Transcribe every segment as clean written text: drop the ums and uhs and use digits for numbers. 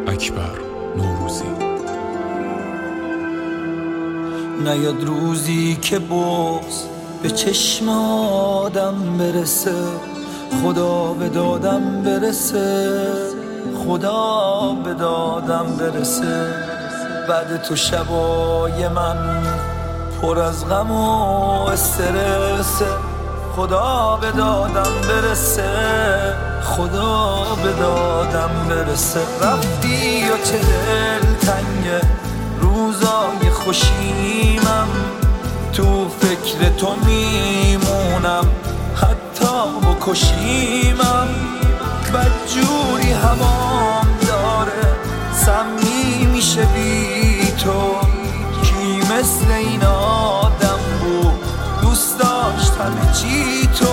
اکبر نوروزی. نیاد روزی که بغض به چشم آدم برسه، خدا به دادم برسه، خدا به دادم برسه. بعد تو شبای من پر از غم و استرسه، خدا به دادم برسه، خدا به دادم برسه. رفتی و چه دلتنگه روزای خوشیمم، تو فکر تو میمونم حتی بکشیمم. بدجوری هوام داره سمی میشه بی تو، کی مثل این آدم بود دوست داشت همه چی تو.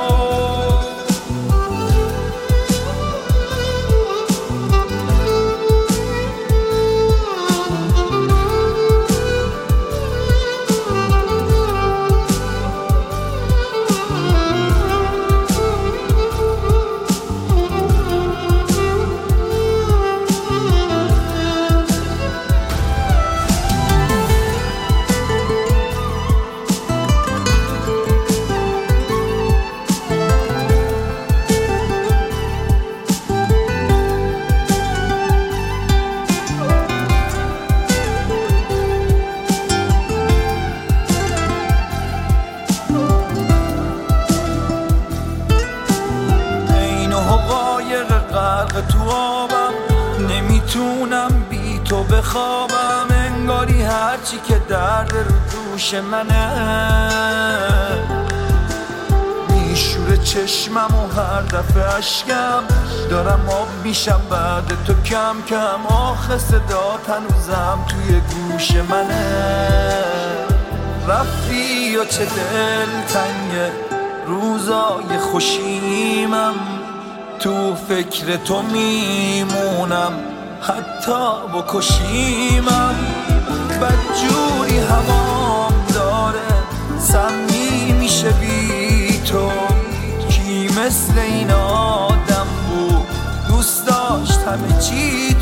تو آبم نمیتونم بی تو بخوابم، انگاری هرچی که درد رو دوش منه میشوره چشمم و هر دفعه اشکم دارم آب میشم بعد تو کم کم. آخه صدات هنوزم توی گوش منه. رفتی و چه دلتنگه روزای خوشیمم، تو فکر تو میمونم حتی بکشیمم. بدجوری هوام داره سمی میشه بی تو، کی مثل این آدم بود دوست داشت همه چی